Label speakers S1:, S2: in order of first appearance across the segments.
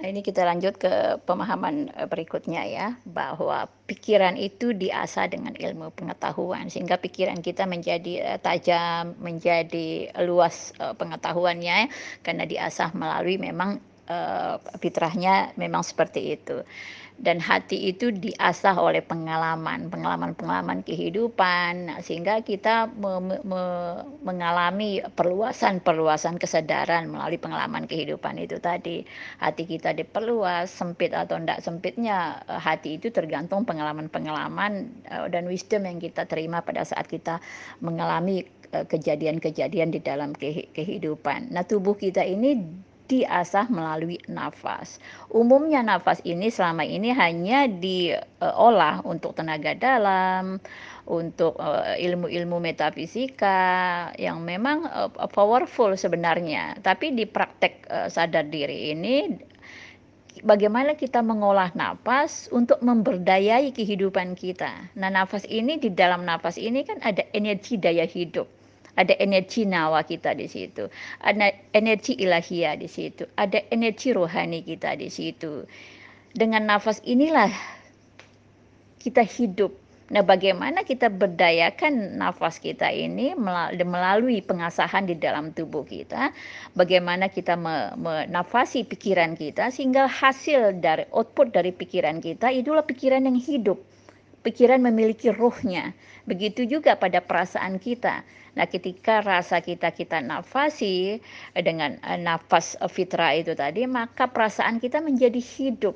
S1: Ini kita lanjut ke pemahaman, berikutnya ya, bahwa pikiran itu diasah dengan ilmu pengetahuan, sehingga pikiran kita menjadi, tajam, menjadi luas, pengetahuannya karena diasah melalui memang, fitrahnya memang seperti itu. Dan hati itu diasah oleh pengalaman-pengalaman kehidupan, nah sehingga kita mengalami perluasan-perluasan kesadaran melalui pengalaman kehidupan itu tadi. Hati kita diperluas, sempit atau ndak sempitnya, hati itu tergantung pengalaman-pengalaman, dan wisdom yang kita terima pada saat kita mengalami, kejadian-kejadian di dalam kehidupan. Nah, tubuh kita ini diasah melalui nafas. Umumnya nafas ini selama ini hanya diolah untuk tenaga dalam, untuk, ilmu-ilmu metafisika yang memang, powerful sebenarnya. Tapi di praktek, sadar diri ini, bagaimana kita mengolah napas untuk memberdayai kehidupan kita. Nah, nafas ini di dalam nafas ini kan ada energi daya hidup, ada energi nawa kita di situ, ada energi ilahiyah di situ, ada energi rohani kita di situ. Dengan nafas inilah kita hidup. Nah, bagaimana kita berdayakan nafas kita ini melalui pengasahan di dalam tubuh kita, bagaimana kita menafasi pikiran kita sehingga hasil dari output dari pikiran kita itulah pikiran yang hidup. Pikiran memiliki ruhnya. Begitu juga pada perasaan kita. Nah, ketika rasa kita nafasi dengan, nafas, fitrah itu tadi, maka perasaan kita menjadi hidup.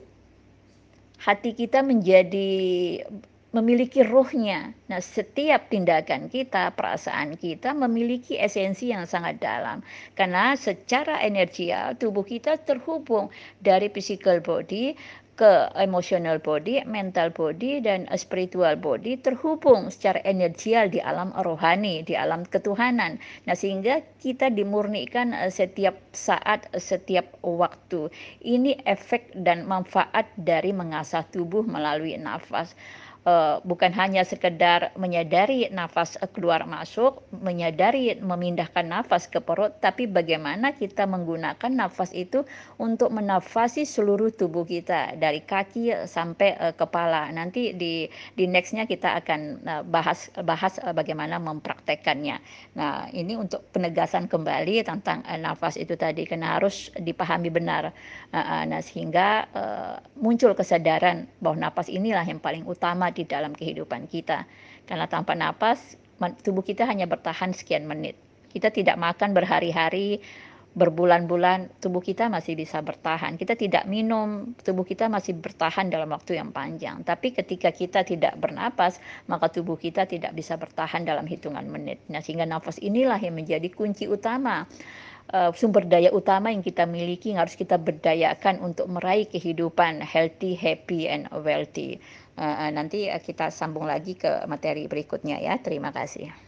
S1: Hati kita menjadi memiliki ruhnya. Nah, setiap tindakan kita, perasaan kita memiliki esensi yang sangat dalam. Karena secara energial tubuh kita terhubung dari physical body ke emotional body, mental body, dan spiritual body terhubung secara energial di alam rohani, di alam ketuhanan. Nah, sehingga kita dimurnikan, setiap saat, setiap waktu. Ini efek dan manfaat dari mengasah tubuh melalui nafas. Bukan hanya sekedar menyadari nafas, keluar masuk, menyadari memindahkan nafas ke perut, tapi bagaimana kita menggunakan nafas itu untuk menafasi seluruh tubuh kita, dari kaki sampai, kepala. Nanti di next-nya kita akan, bahas bahas, bagaimana mempraktekkannya. Nah, ini untuk penegasan kembali tentang, nafas itu tadi, karena harus dipahami benar. Heeh, nah sehingga, muncul kesadaran bahwa napas inilah yang paling utama di dalam kehidupan kita. Karena tanpa napas, tubuh kita hanya bertahan sekian menit. Kita tidak makan berhari-hari, berbulan-bulan, tubuh kita masih bisa bertahan. Kita tidak minum, tubuh kita masih bertahan dalam waktu yang panjang. Tapi ketika kita tidak bernapas, maka tubuh kita tidak bisa bertahan dalam hitungan menit. Nah, sehingga nafas inilah yang menjadi kunci utama, sumber daya utama yang kita miliki yang harus kita berdayakan untuk meraih kehidupan healthy, happy, and wealthy. Nanti, kita sambung lagi ke materi berikutnya ya. Terima kasih.